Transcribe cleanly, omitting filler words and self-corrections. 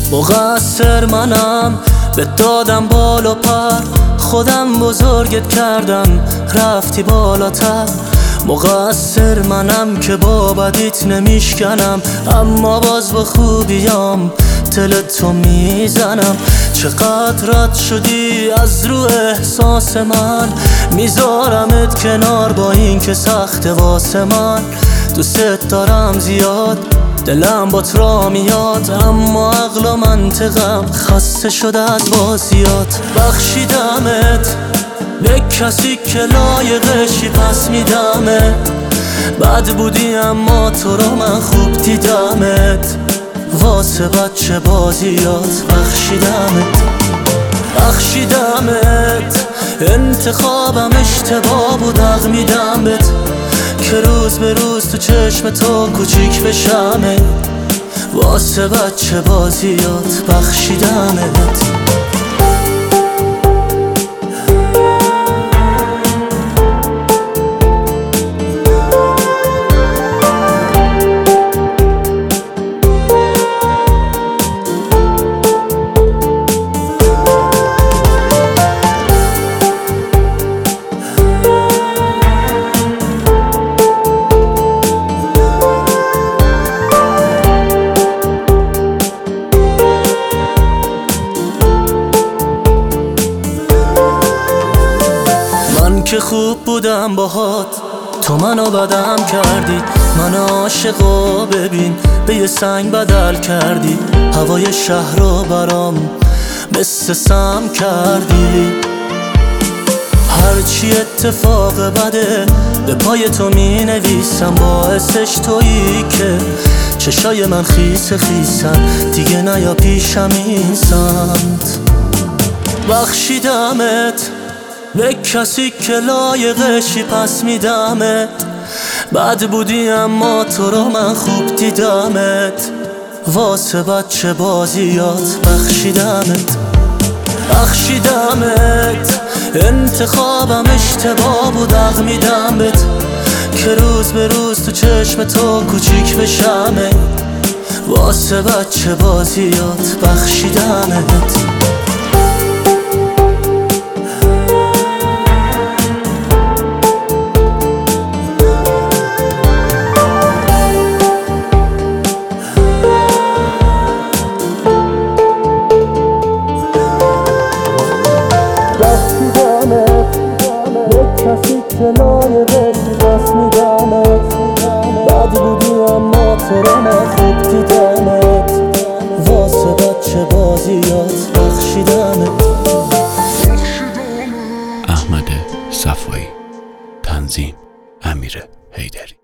مقصر منم، به دادم بال و پر، خودم بزرگت کردم رفتی بالاتر. مقصر منم که با بدیت نمیشکنم، اما باز با خوبیام دل تو میزنم. چقدر رد شدی از رو احساس من، میذارمت کنار با این که سخت واسه من. دوست دارم زیاد، دلم با را میاد، اما عقل و منطقم خسته شده از بازیات. بخشیدمت به کسی که لایقشی، پس میدمت. بد بودی اما تو رو من خوب دیدمت، واسه بچه بازیات. بخشیدمت، انتخابم اشتباه بود، حق میدمت که روز به روز تو چشم تو کوچیک بشمه، واسه بچه بازیات. بخشیدمت. من که خوب بودم باهات، تو منو بدم کردی. من عاشقو ببین به یه سنگ بدل کردی، هوای شهر رو برام مثل سم کردی. هرچی اتفاق بده به پای تو می نویسم، باعثش تویی که چشای من خیسن، دیگه نیا پیشم این سمت. بخشیدمت به کسی که لایقشی، پس میدمت. بد بودی اما تو رو من خوب دیدمت، واسه بچه بازیات. بخشیدمت، انتخابم اشتباه بود، حق میدمت که روز به روز تو چشم تو کوچیک بشمه، واسه بچه بازیات. بخشیدمت. کسی که لایقشی، پس میدمت. بد بودی اما تو رو من خوب دیدمت، واسه بچه بازیات. بخشیدمت. احمد صفایی، تنظیم امیر حیدری.